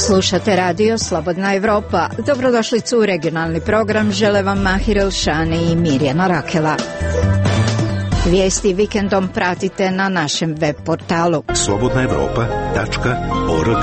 Slušate radio Slobodna Evropa. Dobrodošlicu u regionalni program. Žele vam Mahir Elšani i Mirjana Rakela. Vijesti vikendom pratite na našem web portalu slobodnaevropa.org.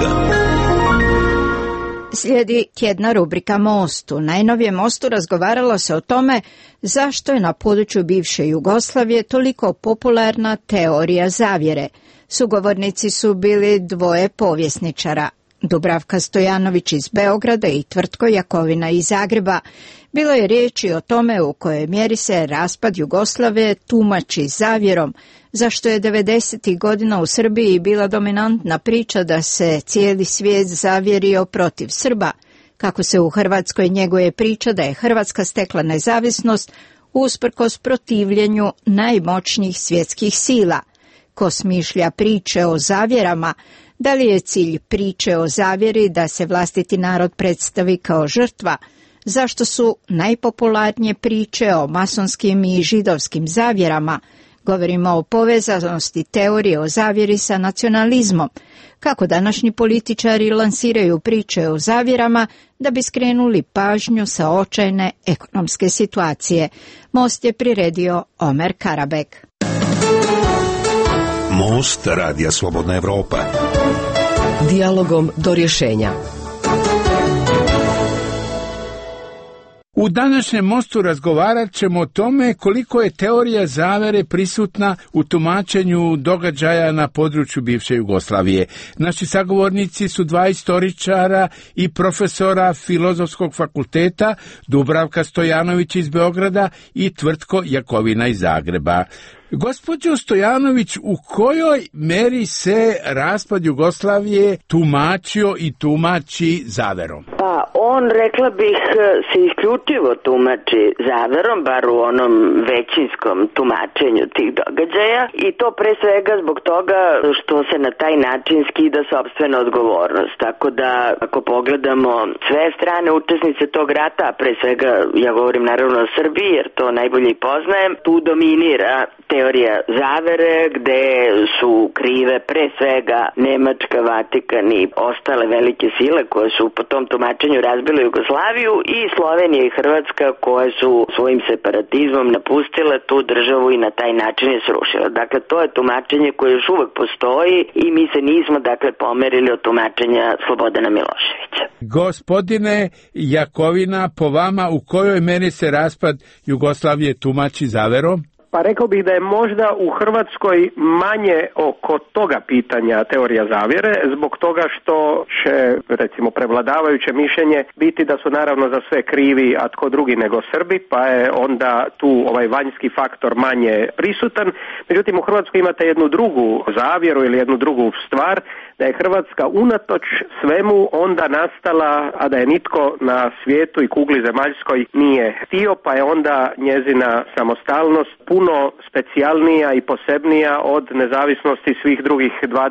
Slijedi tjedna rubrika Most. U najnovijem Mostu razgovaralo se o tome zašto je na području bivše Jugoslavije toliko popularna teorija zavjere. Sugovornici su bili dvoje povjesničara, Dubravka Stojanović iz Beograda i Tvrtko Jakovina iz Zagreba. Bilo je riječi o tome u kojoj mjeri se raspad Jugoslavije tumači zavjerom, zašto je 90. godina u Srbiji bila dominantna priča da se cijeli svijet zavjerio protiv Srba, kako se u Hrvatskoj njeguje priča da je Hrvatska stekla nezavisnost usprkos protivljenju najmoćnijih svjetskih sila. Ko smišlja priče o zavjerama? Da li je cilj priče o zavjeri da se vlastiti narod predstavi kao žrtva? Zašto su najpopularnije priče o masonskim i židovskim zavjerama? Govorimo o povezanosti teorije o zavjeri sa nacionalizmom. Kako današnji političari lansiraju priče o zavjerama da bi skrenuli pažnju sa očajne ekonomske situacije? Most je priredio Omer Karabek. Most radija Slobodna Evropa. Dijalogom do rješenja. U današnjem Mostu razgovarat ćemo o tome koliko je teorija zavere prisutna u tumačenju događaja na području bivše Jugoslavije. Naši sagovornici su dva istoričara i profesora Filozofskog fakulteta, Dubravka Stojanović iz Beograda i Tvrtko Jakovina iz Zagreba. Gospođo Stojanović, u kojoj meri se raspad Jugoslavije tumačio i tumači zaverom? Pa on, rekla bih, se isključivo tumači zaverom, bar u onom većinskom tumačenju tih događaja, i to pre svega zbog toga što se na taj način skida sopstvena odgovornost. Tako da, ako pogledamo sve strane učesnice tog rata, pre svega ja govorim naravno o Srbiji, jer to najbolje i poznajem, tu dominira teorija zavere, gde su krive pre svega Nemačka, Vatikan i ostale velike sile koje su po tom tumačenju razbile Jugoslaviju, i Slovenija i Hrvatska koje su svojim separatizmom napustile tu državu i na taj način je srušile. Dakle, to je tumačenje koje još uvek postoji i mi se nismo pomerili od tumačenja Slobodana Miloševića. Gospodine Jakovina, po vama u kojoj meri se raspad Jugoslavije tumači zaverom? Pa rekao bih da je možda u Hrvatskoj manje oko toga pitanja teorija zavjere, zbog toga što će, recimo, prevladavajuće mišljenje biti da su naravno za sve krivi, a tko drugi nego Srbi, pa je onda tu ovaj vanjski faktor manje prisutan. Međutim, u Hrvatskoj imate jednu drugu zavjeru ili jednu drugu stvar, da je Hrvatska unatoč svemu onda nastala, a da je nitko na svijetu i kugli zemaljskoj nije htio, pa je onda njezina samostalnost puno specijalnija i posebnija od nezavisnosti svih drugih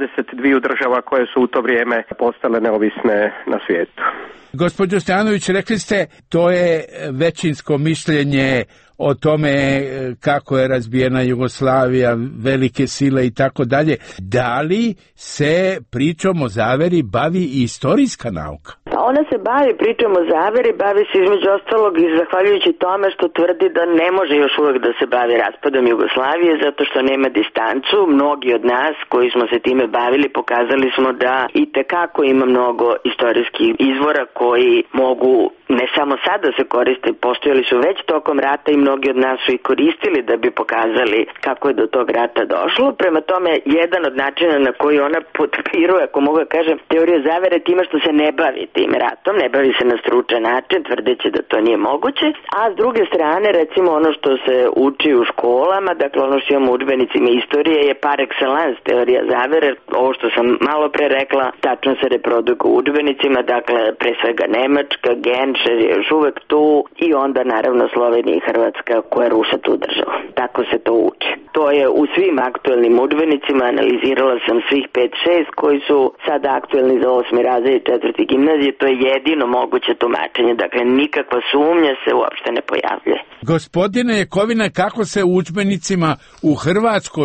22 država koje su u to vrijeme postale neovisne na svijetu. Gospođo Stojanović, rekli ste, to je većinsko mišljenje o tome kako je razbijena Jugoslavija, velike sile i tako dalje. Da li se pričom o zaveri bavi i istorijska nauka? Ona se bavi pričom o zaveri, bavi se između ostalog i zahvaljujući tome što tvrdi da ne može još uvijek da se bavi raspadom Jugoslavije zato što nema distancu. Mnogi od nas koji smo se time bavili pokazali smo da itekako ima mnogo istorijskih izvora koji mogu ne samo sada se koriste, postojali su već tokom rata i mnogi od nas su ih koristili da bi pokazali kako je do tog rata došlo. Prema tome, jedan od načina na koji ona potpiruje, ako mogu da kažem, teoriju zavere time što se ne bavi tim ratom, ne bavi se na stručan način, tvrdeći da to nije moguće, a s druge strane, recimo ono što se uči u školama, dakle ono što imamo u udžbenicima istorije je par excellence teorija zavere. Ovo što sam malo pre rekla, tačno se reprodukuje u udžbenicima, dakle pre svega Nemačka, Genšer je još uvek tu i onda naravno Slovenija i Hrvatska koje ruše tu državu. Tako se to uči. To je u svim aktuelnim udžbenicima, analizirala sam svih 5-6 koji su sada aktuelni za 8. razred i 4. gimnazije, to je jedino moguće tumačenje, dakle nikakva sumnja se uopšte ne pojavljuje. Gospodine Jakovina, kako se u udžbenicima u Hrvatskoj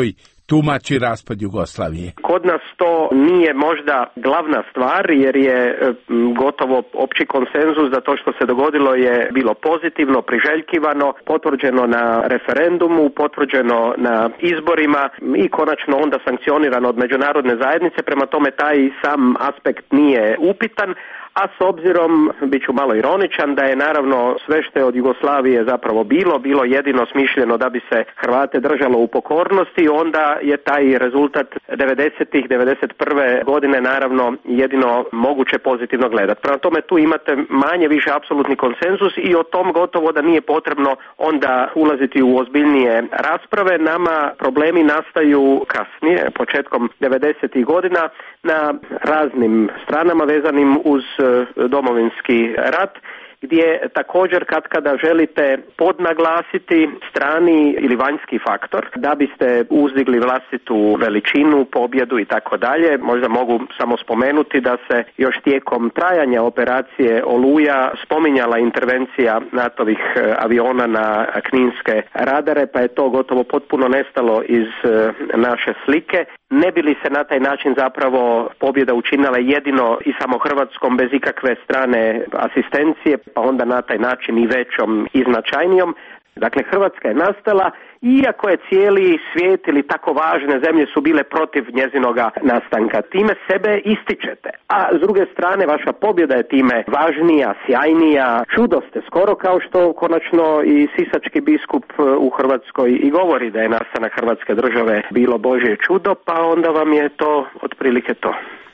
tumači raspad Jugoslavije? Kod nas to nije možda glavna stvar, jer je gotovo opći konsenzus da to što se dogodilo je bilo pozitivno, priželjkivano, potvrđeno na referendumu, potvrđeno na izborima i konačno onda sankcionirano od međunarodne zajednice. Prema tome taj sam aspekt nije upitan, a s obzirom, bit ću malo ironičan, da je naravno sve što je od Jugoslavije zapravo bilo jedino smišljeno da bi se Hrvate držalo u pokornosti, onda je taj rezultat 90-ih, 91. godine naravno jedino moguće pozitivno gledati. Prema tome tu imate manje više apsolutni konsenzus i o tom gotovo da nije potrebno onda ulaziti u ozbiljnije rasprave. Nama problemi nastaju kasnije, početkom 90-ih godina, na raznim stranama vezanim uz Domovinski rat, gdje također kada želite podnaglasiti strani ili vanjski faktor da biste uzdigli vlastitu veličinu, pobjedu i tako dalje. Možda mogu samo spomenuti da se još tijekom trajanja operacije Oluja spominjala intervencija NATO-vih aviona na kninske radare, pa je to gotovo potpuno nestalo iz naše slike. Ne bi li se na taj način zapravo pobjeda učinila jedino i samo Hrvatskom bez ikakve strane asistencije, pa onda na taj način i većom i značajnijom. Dakle, Hrvatska je nastala, iako je cijeli svijet ili tako važne zemlje su bile protiv njezinoga nastanka. Time sebe ističete, a s druge strane vaša pobjeda je time važnija, sjajnija, čudo ste, skoro kao što konačno i sisački biskup u Hrvatskoj i govori da je nastanak Hrvatske države bilo Božje čudo, pa onda vam je to otprilike to.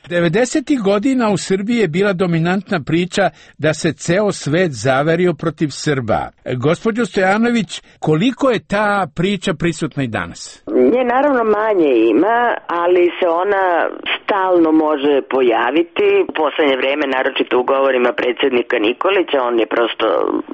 90. godina u Srbiji je bila dominantna priča da se ceo svet zaverio protiv Srba. Gospođo Stojanović, koliko je ta priča prisutna i danas? Nje naravno manje ima, ali se ona stalno može pojaviti. U poslednje vreme, naročito u govorima predsjednika Nikolića, on je prosto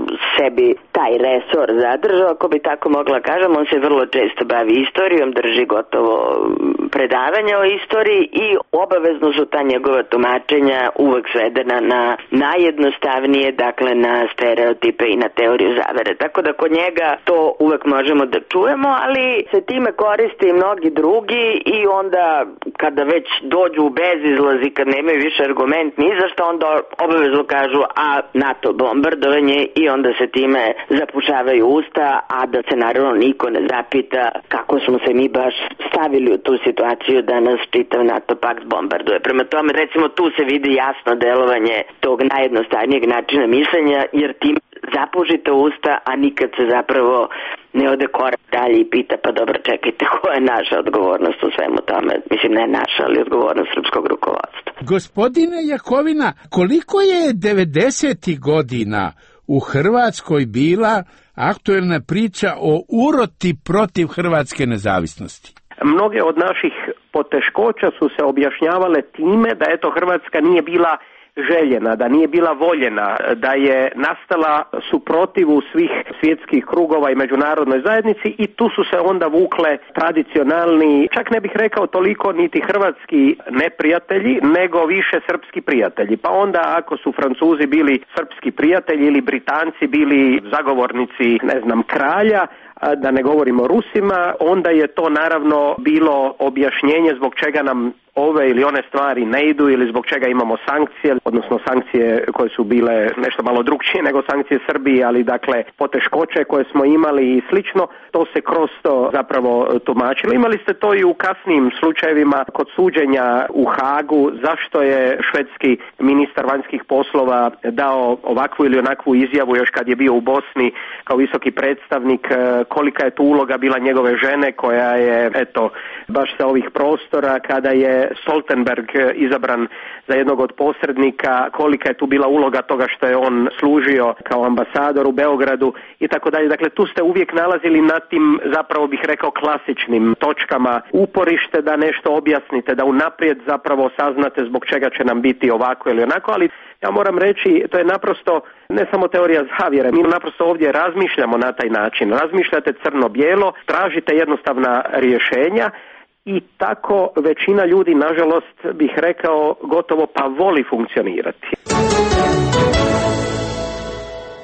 sebi taj resor zadržao, ako bi tako mogla kažem. On se vrlo često bavi istorijom, drži gotovo predavanja o istoriji i obavezno su ta njegova tumačenja uvek svedena na najjednostavnije, dakle na stereotipe i na teoriju zavere. Tako da kod njega to uvek možemo da čujemo, ali se time koriste i mnogi drugi i onda kada već dođu u bezizlaz i kad nemaju više argument ni za što, onda obavezno kažu NATO bombardovanje i onda se time zapušavaju usta, a da se naravno niko ne zapita kako smo se mi baš stavili u tu situaciju da nas čitav NATO pakt bombarduje. Prema tome, recimo, tu se vidi jasno delovanje tog najjednostavnijeg načina mišljenja, jer tim zapužite usta, a nikad se zapravo ne ode korak dalje i pita, pa dobro, čekajte, koja je naša odgovornost u svemu tome? Mislim, ne naša, ali odgovornost srpskog rukovodstva. Gospodine Jakovina, koliko je 90. godina u Hrvatskoj bila aktuelna priča o uroti protiv hrvatske nezavisnosti? Mnoge od naših poteškoća su se objašnjavale time da eto Hrvatska nije bila željena, da nije bila voljena, da je nastala suprotivu svih svjetskih krugova i međunarodnoj zajednici i tu su se onda vukle tradicionalni, čak ne bih rekao toliko niti hrvatski neprijatelji, nego više srpski prijatelji. Pa onda ako su Francuzi bili srpski prijatelji ili Britanci bili zagovornici, kralja, da ne govorimo o Rusima, onda je to naravno bilo objašnjenje zbog čega nam ove ili one stvari ne idu ili zbog čega imamo sankcije, odnosno sankcije koje su bile nešto malo drukčije nego sankcije Srbije, ali dakle poteškoće koje smo imali i slično, to se kroz to zapravo tumačilo. Imali ste to i u kasnijim slučajevima kod suđenja u Hagu, zašto je švedski ministar vanjskih poslova dao ovakvu ili onakvu izjavu još kad je bio u Bosni kao visoki predstavnik, kolika je tu uloga bila njegove žene koja je, baš sa ovih prostora kada je Stoltenberg izabran za jednog od posrednika, kolika je tu bila uloga toga što je on služio kao ambasador u Beogradu i tako dalje. Dakle, tu ste uvijek nalazili na tim, zapravo bih rekao, klasičnim točkama uporište da nešto objasnite, da unaprijed zapravo saznate zbog čega će nam biti ovako ili onako, ali ja moram reći, to je naprosto ne samo teorija zavjere, mi naprosto ovdje razmišljamo na taj način. Razmišljate crno-bijelo, tražite jednostavna rješenja i tako većina ljudi, nažalost, bih rekao, gotovo pa voli funkcionirati.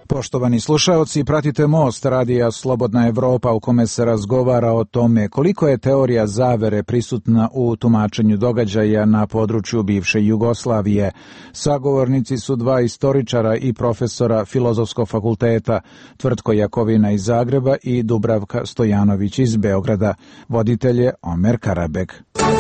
Poštovani slušaoci, pratite Most radija Slobodna Evropa u kome se razgovara o tome koliko je teorija zavere prisutna u tumačenju događaja na području bivše Jugoslavije. Sagovornici su dva istoričara i profesora Filozofskog fakulteta, Tvrtko Jakovina iz Zagreba i Dubravka Stojanović iz Beograda. Voditelj je Omer Karabek.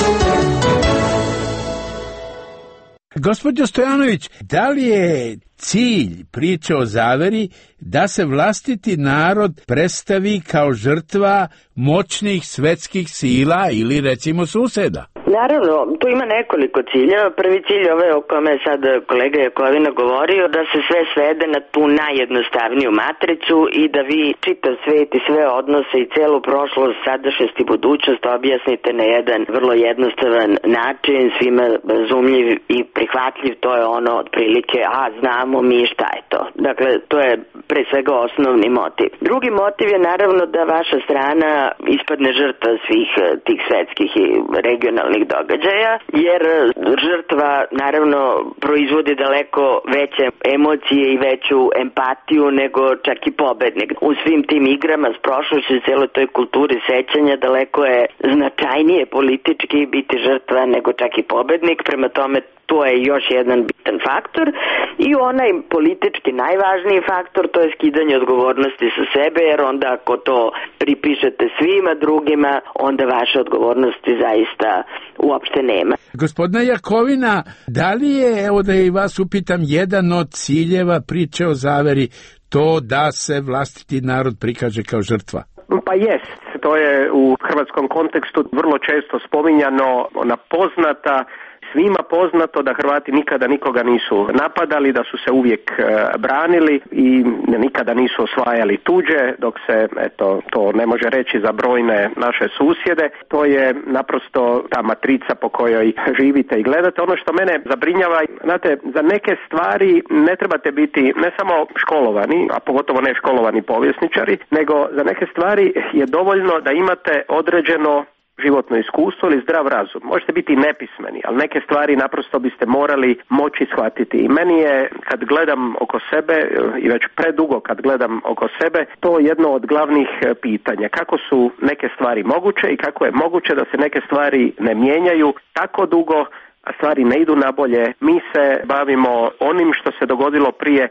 Gospođo Stojanović, da li je cilj priče o zaveri da se vlastiti narod predstavi kao žrtva moćnih svetskih sila ili recimo suseda? Naravno, tu ima nekoliko ciljeva. Prvi cilj ove o kome je sad kolega Jakovina govorio, da se sve svede na tu najjednostavniju matricu i da vi čitav svet i sve odnose i celu prošlost, sadašnjost i budućnost objasnite na jedan vrlo jednostavan način, svima razumljiv i prihvatljiv. To je ono otprilike, znamo mi šta je to. Dakle, to je pre svega osnovni motiv. Drugi motiv je naravno da vaša strana ispadne žrtva svih tih svetskih i regionalnih događaja, jer žrtva naravno proizvodi daleko veće emocije i veću empatiju nego čak i pobednik. U svim tim igrama s prošlošću i celoj toj kulturi sećanja daleko je značajnije politički biti žrtva nego čak i pobednik, prema tome to je još jedan bitan faktor i onaj politički najvažniji faktor, to je skidanje odgovornosti sa sebe, jer onda ako to pripišete svima drugima, onda vaše odgovornosti zaista uopšte nema. Gospodina Jakovina, da li je, evo da i vas upitam, jedan od ciljeva priče o zaveri to da se vlastiti narod prikaže kao žrtva? Pa jest, to je u hrvatskom kontekstu vrlo često spominjano, ona poznata, svima poznato da Hrvati nikada nikoga nisu napadali, da su se uvijek branili i nikada nisu osvajali tuđe, dok se to ne može reći za brojne naše susjede. To je naprosto ta matrica po kojoj živite i gledate. Ono što mene zabrinjava, znate, za neke stvari ne trebate biti ne samo školovani, a pogotovo ne školovani povjesničari, nego za neke stvari je dovoljno da imate određeno životno iskustvo ili zdrav razum. Možete biti nepismeni, ali neke stvari naprosto biste morali moći shvatiti. I meni je, kad gledam oko sebe, i već predugo kad gledam oko sebe, to jedno od glavnih pitanja. Kako su neke stvari moguće i kako je moguće da se neke stvari ne mijenjaju tako dugo, a stvari ne idu na bolje. Mi se bavimo onim što se dogodilo prije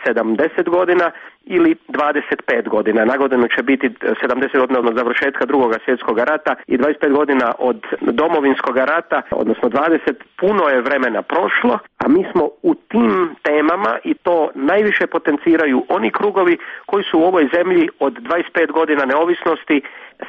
70 godina ili 25 godina. Na godinu će biti 70 godina od završetka Drugog svjetskog rata i 25 godina od Domovinskog rata, odnosno 20, puno je vremena prošlo, a mi smo u tim temama i to najviše potenciraju oni krugovi koji su u ovoj zemlji od 25 godina neovisnosti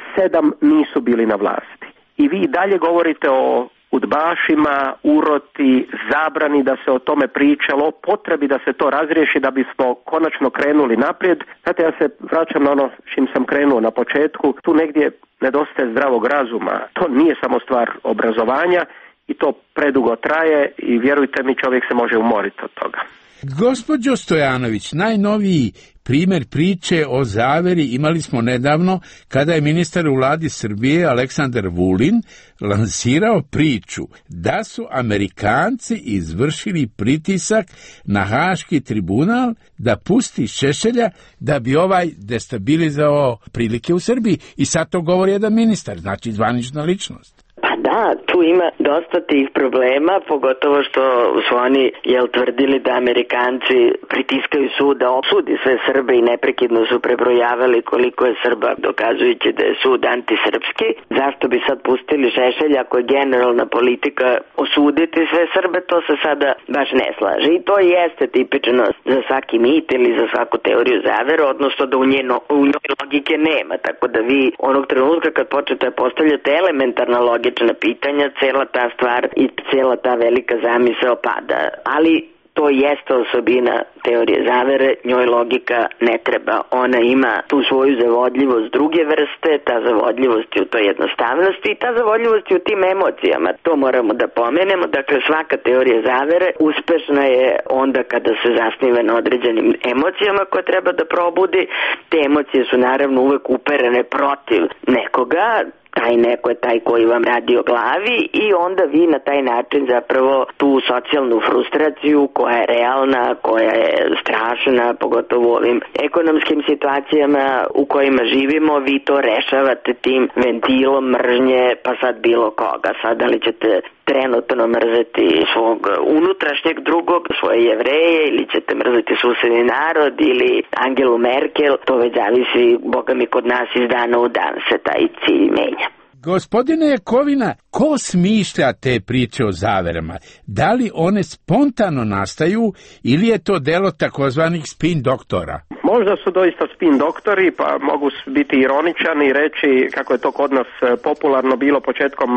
7 nisu bili na vlasti. I vi dalje govorite o udbašima, uroti, zabrani da se o tome pričalo, potrebi da se to razriješi da bismo konačno krenuli naprijed. Znate, ja se vraćam na ono čim sam krenuo na početku, tu negdje nedostaje zdravog razuma. To nije samo stvar obrazovanja i to predugo traje i vjerujte mi, čovjek se može umoriti od toga. Gospođo Stojanović, najnoviji primjer priče o zaveri imali smo nedavno kada je ministar u vladi Srbije Aleksandar Vulin lansirao priču da su Amerikanci izvršili pritisak na Haški tribunal da pusti Šešelja da bi ovaj destabilizao prilike u Srbiji. I sad to govori jedan ministar, znači zvanična ličnost. Pa da, tu ima dosta tih problema, pogotovo što su oni tvrdili da Amerikanci pritiskaju sud da osudi sve Srbe i neprekidno su prebrojavali koliko je Srba, dokazujući da je sud antisrpski. Zašto bi sad pustili Šešelja ako je generalna politika osuditi sve Srbe, to se sada baš ne slaže. I to jeste tipično za svaki mit ili za svaku teoriju zavere, odnosno da u njoj logike nema, tako da vi onog trenutka kad počete postavljati elementarna logika pitanja, cela ta stvar i cela ta velika zamisao pada. Ali to jeste osobina teorije zavere, njoj logika ne treba. Ona ima tu svoju zavodljivost druge vrste, ta zavodljivost je u toj jednostavnosti i ta zavodljivost je u tim emocijama. To moramo da pomenemo. Dakle, svaka teorija zavere uspešna je onda kada se zasniva na određenim emocijama koje treba da probudi. Te emocije su naravno uvek uperene protiv nekoga. taj neko je taj koji vam radi o glavi i onda vi na taj način zapravo tu socijalnu frustraciju koja je realna, koja je strašna, pogotovo u ovim ekonomskim situacijama u kojima živimo, vi to rešavate tim ventilom mržnje, pa sad bilo koga. Sad da li ćete trenutno mrzeti svog unutrašnjeg drugog, svoje Jevreje, ili ćete mrzeti susedni narod ili Angelu Merkel, to već zavisi, Boga mi, kod nas iz dana u dan se taj cilj menja. Gospodine Jakovina, ko smišlja te priče o zaverama? Da li one spontano nastaju ili je to delo takozvanih spin doktora? Možda su doista spin doktori, pa mogu biti ironičani i reći kako je to kod nas popularno bilo početkom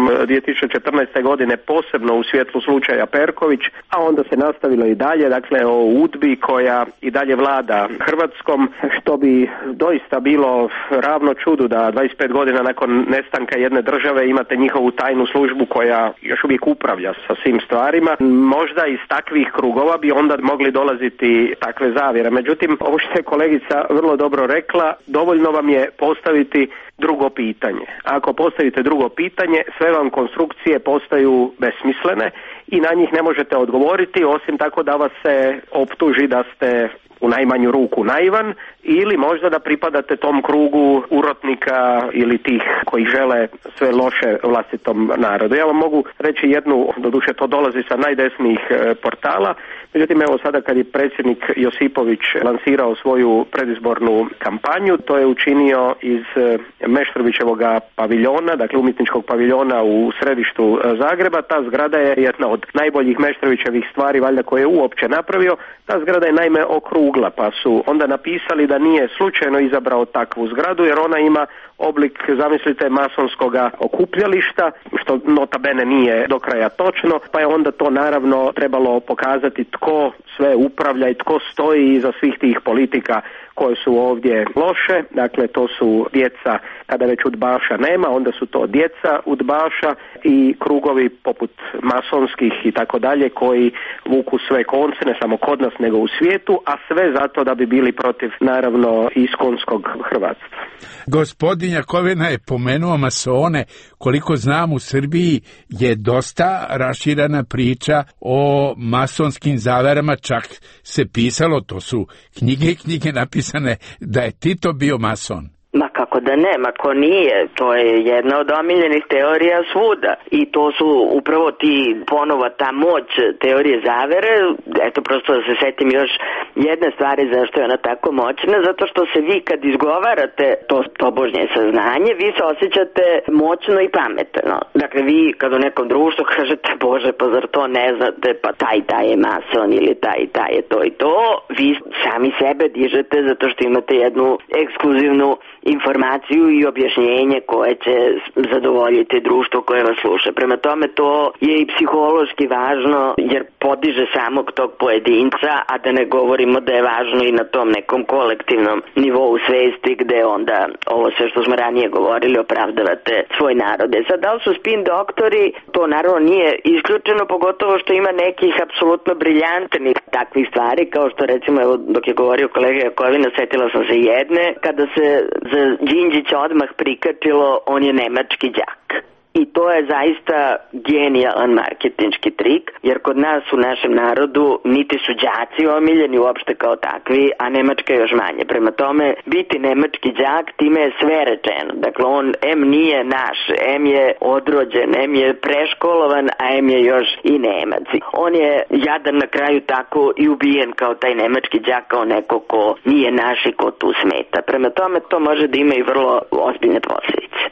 2014. godine, posebno u svjetlu slučaja Perković, a onda se nastavilo i dalje, dakle o UDBI koja i dalje vlada Hrvatskom, što bi doista bilo ravno čudu da 25 godina nakon nestanka jedne države imate njihovu tajnu službu koja još uvijek upravlja sa svim stvarima. Možda iz takvih krugova bi onda mogli dolaziti takve zavjere. Međutim, ovo što je kolegica vrlo dobro rekla, dovoljno vam je postaviti drugo pitanje. Ako postavite drugo pitanje, sve vam konstrukcije postaju besmislene i na njih ne možete odgovoriti, osim tako da vas se optuži da ste u najmanju ruku naivan ili možda da pripadate tom krugu urotnika ili tih koji žele sve loše vlastitom narodu. Ja vam mogu reći jednu, doduše to dolazi sa najdesnijih portala, međutim evo sada kad je predsjednik Josipović lansirao svoju predizbornu kampanju, to je učinio iz Meštrovićevog paviljona, dakle umjetničkog paviljona u središtu Zagreba. Ta zgrada je jedna od najboljih Meštrovićevih stvari valjda koje je uopće napravio. Ta zgrada je naime okrugla, pa su onda napisali da nije slučajno izabrao takvu zgradu jer ona ima oblik, zamislite, masonskoga okupljališta, što nota bene nije do kraja točno, pa je onda to naravno trebalo pokazati tko sve upravlja i tko stoji iza svih tih politika koje su ovdje loše. Dakle, to su djeca, kada već udbaša nema, onda su to djeca udbaša i krugovi poput masonskih i tako dalje koji vuku sve konce, ne samo kod nas nego u svijetu, a sve zato da bi bili protiv, naravno, iskonskog hrvatstva. Gospodin Jakovina je pomenuo masone. Koliko znam, u Srbiji je dosta raširena priča o masonskim zaverama, čak se pisalo, to su knjige napisane da je Tito bio mason. Ma kako da ne, ma ko nije, to je jedna od omiljenih teorija svuda i to su upravo ti ponovo ta moć teorije zavere. Eto, prosto da se setim još jedne stvari zašto je ona tako moćna, zato što se vi kad izgovarate to tobožnje saznanje, vi se osjećate moćno i pametno. Dakle, vi kad u nekom društvu kažete, Bože, pa zar to ne znate, pa taj je mason ili taj je to i to, vi sami sebe dižete zato što imate jednu ekskluzivnu informaciju i objašnjenje koje će zadovoljiti društvo koje vas sluša. Prema tome, to je i psihološki važno jer podiže samog tog pojedinca, a da ne govorimo da je važno i na tom nekom kolektivnom nivou svesti gde onda ovo sve što smo ranije govorili opravdavate svoj narod. Sad, da li su spin doktori, to naravno nije isključeno, pogotovo što ima nekih apsolutno briljantnih takvih stvari, kao što recimo, evo, dok je govorio kolega Jakovina, setila sam se jedne, kada se za Đinđića odmah prikačilo, on je nemački đak. I to je zaista genijalan marketinški trik, jer kod nas u našem narodu niti su đaci omiljeni uopšte kao takvi, a Nemačka još manje. Prema tome, biti nemački đak, time je sve rečeno. Dakle, on nije naš, je odrođen, je preškolovan, a je još i Nemac. On je jadan na kraju tako i ubijen kao taj nemački đak, kao neko ko nije naš i ko tu smeta. Prema tome, to može da ima i vrlo ozbiljne posljedice.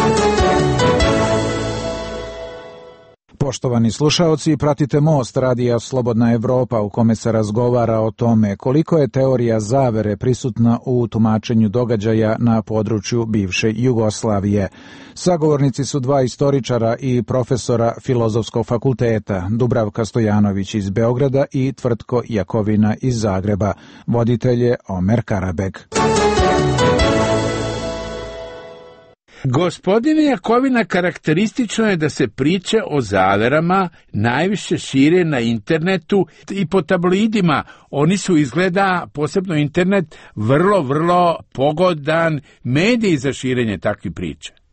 Poštovani slušaoci, pratite Most radija Slobodna Evropa u kome se razgovara o tome koliko je teorija zavere prisutna u tumačenju događaja na području bivše Jugoslavije. Sagovornici su dva istoričara i profesora Filozofskog fakulteta, Dubravka Stojanović iz Beograda i Tvrtko Jakovina iz Zagreba. Voditelj je Omer Karabek. Gospodine Jakovina, karakteristično je da se priče o zaverama najviše šire na internetu i po tabloidima. Oni su, izgleda, posebno internet, vrlo pogodan medij za širenje takvih priča.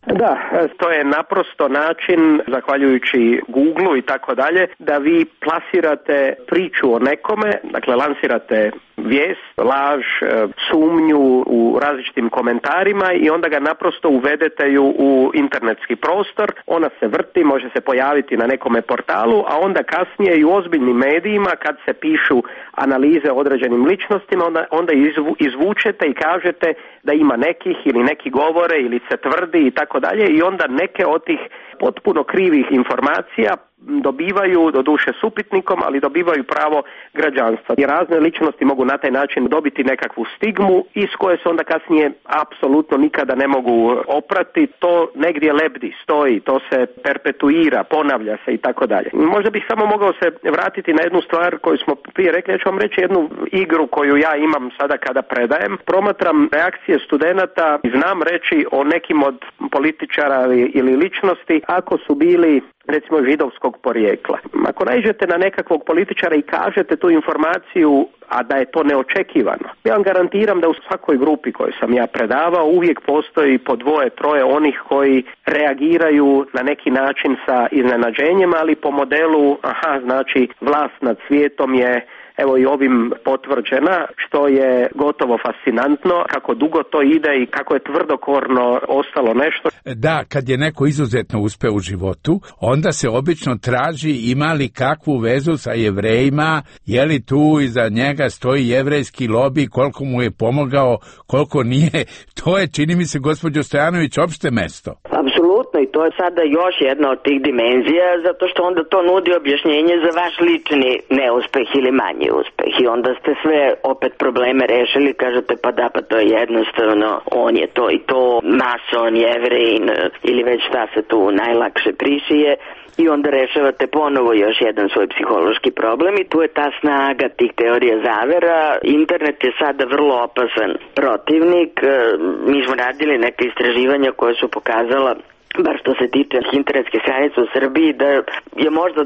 Da, to je naprosto način, zahvaljujući Googleu i tako dalje, da vi plasirate priču o nekome, dakle lansirate vijest, laž, sumnju u različitim komentarima i onda ga naprosto uvedete ju u internetski prostor, ona se vrti, može se pojaviti na nekome portalu, a onda kasnije i u ozbiljnim medijima kad se pišu analize o određenim ličnostima, onda izvučete i kažete da ima nekih ili neki govore ili se tvrdi i tako dalje i onda neke od tih potpuno krivih informacija dobivaju, doduše s upitnikom, ali dobivaju pravo građanstva. I razne ličnosti mogu na taj način dobiti nekakvu stigmu iz koje se onda kasnije apsolutno nikada ne mogu oprati. To negdje lebdi, stoji, to se perpetuira, ponavlja se i tako dalje. Možda bih samo mogao se vratiti na jednu stvar koju smo prije rekli. Ja ću vam reći jednu igru koju ja imam sada kada predajem. Promatram reakcije studenata i znam reći o nekim od političara ili ličnosti ako su bili recimo židovskog porijekla. Ako naiđete na nekakvog političara i kažete tu informaciju, a da je to neočekivano, ja vam garantiram da u svakoj grupi koju sam ja predavao uvijek postoji po 2-3 onih koji reagiraju na neki način sa iznenađenjem, ali po modelu, znači vlast nad svijetom je evo i ovim potvrđena, što je gotovo fascinantno, kako dugo to ide i kako je tvrdokorno ostalo nešto. Da, kad je neko izuzetno uspeo u životu, onda se obično traži ima li kakvu vezu sa Jevrejima, je li tu iza njega stoji jevrejski lobi, koliko mu je pomogao, koliko nije. To je, čini mi se, gospođo Stojanović, opšte mesto. Apsolutno, i to je sada još jedna od tih dimenzija, zato što onda to nudi objašnjenje za vaš lični neuspeh ili manji uspeh. I onda ste sve opet probleme rešili, kažete pa da, pa to je jednostavno, on je to i to, mason, Jevrin ili već šta se tu najlakše prišije. I onda rešavate ponovo još jedan svoj psihološki problem i tu je ta snaga tih teorija zavera. Internet je sada vrlo opasan protivnik. Mi smo radili neke istraživanja koje su pokazala, bar što se tiče internetske stranice u Srbiji, da je možda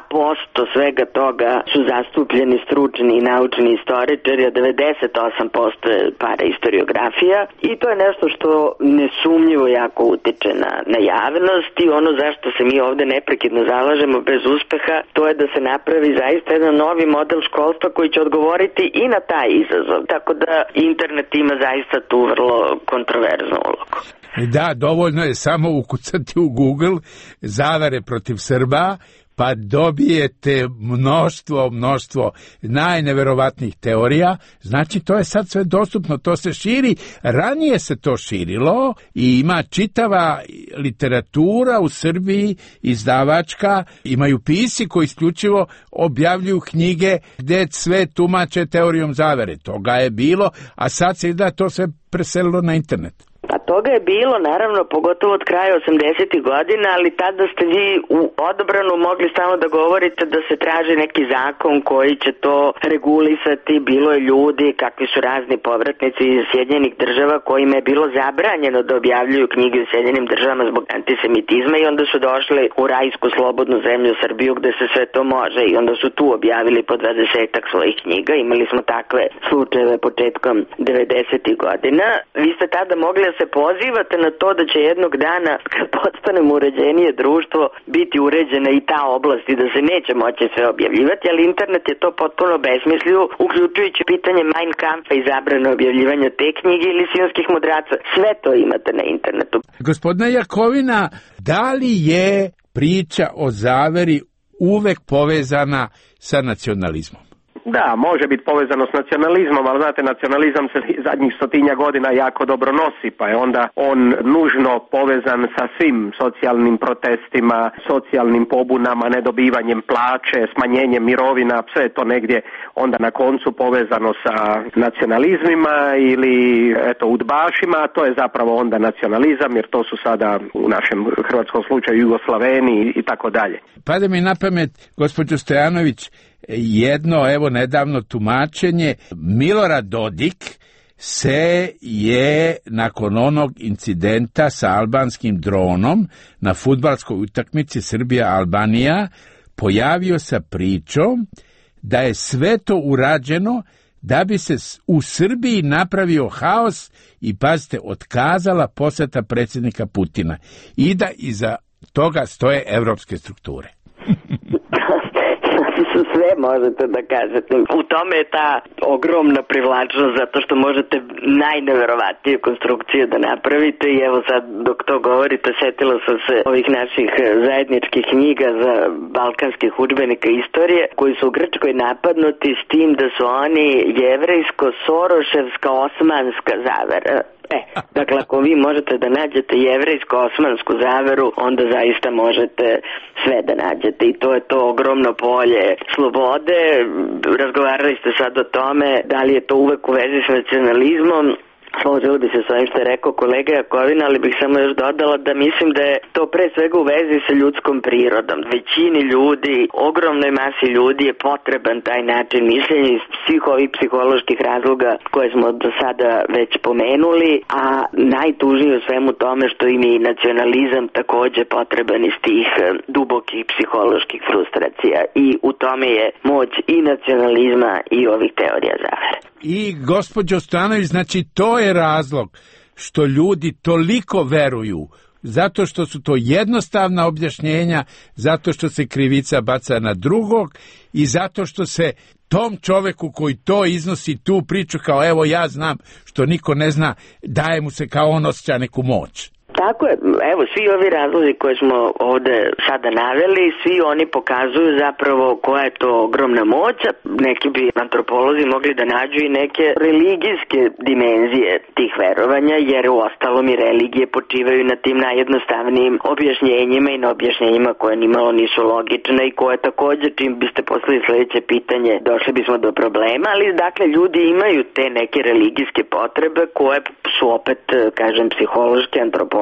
2% svega toga su zastupljeni stručni i naučni istoričari, a 98% je paraistoriografija i to je nešto što nesumnjivo jako utiče na javnost i ono zašto se mi ovde neprekidno zalažemo bez uspeha, to je da se napravi zaista jedan novi model školstva koji će odgovoriti i na taj izazov. Tako da internet ima zaista tu vrlo kontroverznu ulogu. Da, dovoljno je samo ukucati u Google zavere protiv Srba, pa dobijete mnoštvo najneverovatnijih teorija. Znači, to je sad sve dostupno, to se širi. Ranije se to širilo i ima čitava literatura u Srbiji, izdavačka, imaju pisci koji isključivo objavljuju knjige gde sve tumače teorijom zavere. Toga je bilo, a sad se da to sve preselilo na internet. Pa toga je bilo, naravno, pogotovo od kraja 80. godina, ali tada ste vi u odobranu mogli samo da govorite da se traži neki zakon koji će to regulisati. Bilo je ljudi, kakvi su razni povratnici iz Sjedinjenih država, kojima je bilo zabranjeno da objavljuju knjige u Sjedinjenim državama zbog antisemitizma i onda su došli u rajsku slobodnu zemlju Srbiju gde se sve to može i onda su tu objavili po 20-ak svojih knjiga. Imali smo takve slučajeve početkom 90. godina. Vi ste tada mogli se pozivate na to da će jednog dana, kad postanemo uređenije društvo, biti uređena i ta oblast i da se neće moći sve objavljivati, ali internet je to potpuno besmislio, uključujući pitanje Mein Kampfa i zabrane objavljivanja te knjige ili Sionskih mudraca. Sve to imate na internetu. Gospodina Jakovina, da li je priča o zaveri uvek povezana sa nacionalizmom? Da, može biti povezano s nacionalizmom, ali znate, nacionalizam se zadnjih 100 godina jako dobro nosi, pa je onda on nužno povezan sa svim socijalnim protestima, socijalnim pobunama, nedobivanjem plaće, smanjenjem mirovina, sve je to negdje onda na koncu povezano sa nacionalizmima ili udbašima, a to je zapravo onda nacionalizam, jer to su sada u našem hrvatskom slučaju Jugoslaveni i tako dalje. Pade mi na pamet, gospođo Stojanović, jedno, nedavno tumačenje. Milorad Dodik se je nakon onog incidenta sa albanskim dronom na fudbalskoj utakmici Srbija-Albanija pojavio sa pričom da je sve to urađeno da bi se u Srbiji napravio haos i, pazite, otkazala poseta predsjednika Putina i da iza toga stoje evropske strukture. Sve možete da kažete. U tome je ta ogromna privlačnost, zato što možete najneverovatnije konstrukcije da napravite i evo sad dok to govorite setila sam se ovih naših zajedničkih knjiga za balkanskih udžbenika istorije koji su u Grčkoj napadnuti s tim da su oni jevrejsko-soroševska osmanska zavera. Dakle, ako vi možete da nađete jevrejsko-osmansku zaveru, onda zaista možete sve da nađete i to je to ogromno polje slobode. Razgovarali ste sad o tome da li je to uvek u vezi s nacionalizmom. Složili bi se s ovim što je rekao kolega Jakovina, ali bih samo još dodala da mislim da je to pre svega u vezi sa ljudskom prirodom. Većini ljudi, ogromnoj masi ljudi je potreban taj način mišljenja iz svih ovih psiholoških razloga koje smo do sada već pomenuli, a najtužnije u svemu tome što im je i nacionalizam takođe potreban iz tih dubokih psiholoških frustracija i u tome je moć i nacionalizma i ovih teorija zavere. I gospođo Stojanović, znači to je razlog što ljudi toliko veruju, zato što su to jednostavna objašnjenja, zato što se krivica baca na drugog i zato što se tom čoveku koji to iznosi tu priču kao evo ja znam što niko ne zna, daje mu se kao on osjeća neku moć. Tako je, evo svi ovi razlozi koje smo ovde sada naveli, svi oni pokazuju zapravo koja je to ogromna moć, a neki bi antropolozi mogli da nađu i neke religijske dimenzije tih verovanja, jer u ostalom i religije počivaju na tim najjednostavnijim objašnjenjima i na objašnjenjima koje nimalo nisu logične i koje takođe, čim biste poslali sledeće pitanje, došli bismo do problema, ali dakle ljudi imaju te neke religijske potrebe koje su opet, kažem, psihološke, antropološke,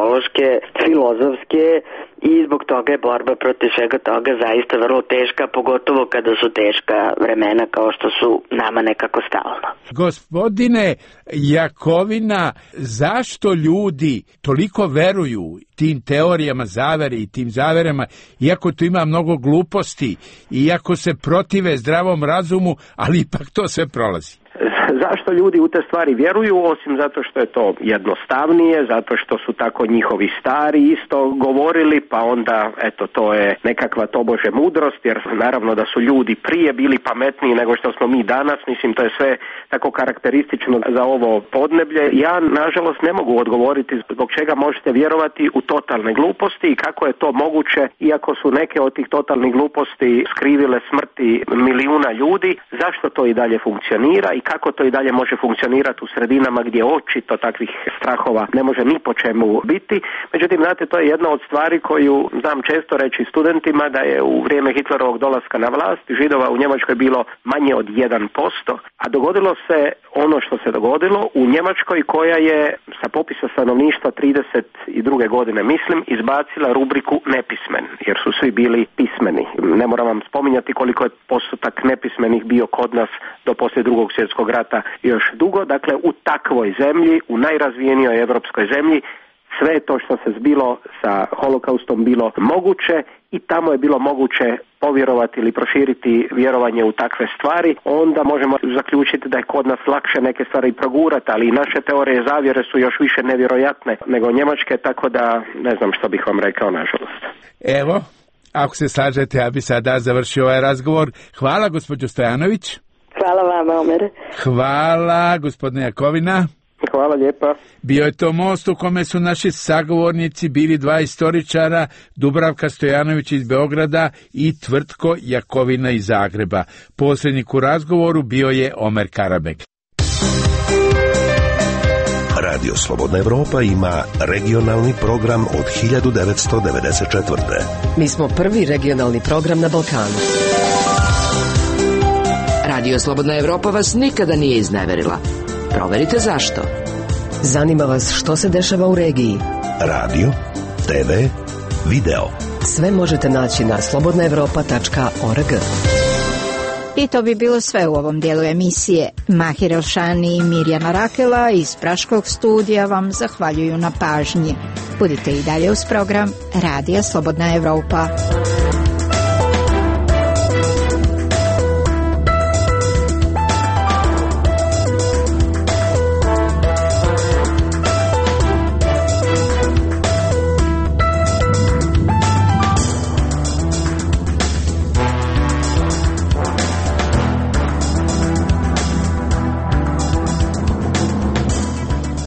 filozofske i zbog toga je borba protiv svega toga zaista vrlo teška, pogotovo kada su teška vremena kao što su nama nekako stalno. Gospodine Jakovina, zašto ljudi toliko veruju tim teorijama zavere i tim zaverama, iako tu ima mnogo gluposti, iako se protive zdravom razumu, ali ipak to sve prolazi? Zašto ljudi u te stvari vjeruju, osim zato što je to jednostavnije, zato što su tako njihovi stari isto govorili, pa onda eto to je nekakva tobože mudrost, jer naravno da su ljudi prije bili pametniji nego što smo mi danas, mislim to je sve tako karakteristično za ovo podneblje. Ja nažalost ne mogu odgovoriti zbog čega možete vjerovati u totalne gluposti i kako je to moguće, iako su neke od tih totalnih gluposti skrivile smrti milijuna ljudi, zašto to i dalje funkcionira i kako to i dalje može funkcionirati u sredinama gdje očito takvih strahova ne može ni po čemu biti. Međutim, znate, to je jedna od stvari koju znam često reći studentima, da je u vrijeme Hitlerovog dolaska na vlast Židova u Njemačkoj bilo manje od 1%, a dogodilo se ono što se dogodilo u Njemačkoj koja je sa popisa stanovništva 32. godine, mislim, izbacila rubriku nepismen, jer su svi bili pismeni. Ne moram vam spominjati koliko je postotak nepismenih bio kod nas do poslije Drugog svjetskog rata još dugo. Dakle, u takvoj zemlji, u najrazvijenijoj europskoj zemlji, sve to što se zbilo sa holokaustom bilo moguće i tamo je bilo moguće povjerovati ili proširiti vjerovanje u takve stvari, onda možemo zaključiti da je kod nas lakše neke stvari progurati, ali i naše teorije zavjere su još više nevjerojatne nego njemačke, tako da ne znam što bih vam rekao, nažalost. Evo, ako se slažete, ja bi sada završio ovaj razgovor. Hvala, gospođo Stojanović. Hvala vama, Omere. Hvala, gospodine Jakovina. Hvala lijepa. Bio je to most u kome su naši sagovornici bili dva istoričara, Dubravka Stojanović iz Beograda i Tvrtko Jakovina iz Zagreba. Posrednik u razgovoru bio je Omer Karabek. Radio Slobodna Evropa ima regionalni program od 1994. Mi smo prvi regionalni program na Balkanu. Radio Slobodna Evropa vas nikada nije izneverila. Proverite zašto. Zanima vas što se dešava u regiji. Radio, TV, video. Sve možete naći na slobodnaevropa.org. I to bi bilo sve u ovom dijelu emisije. Mahir Elšani i Mirjana Rakela iz Praškog studija vam zahvaljuju na pažnji. Budite i dalje uz program Radija Slobodna Evropa.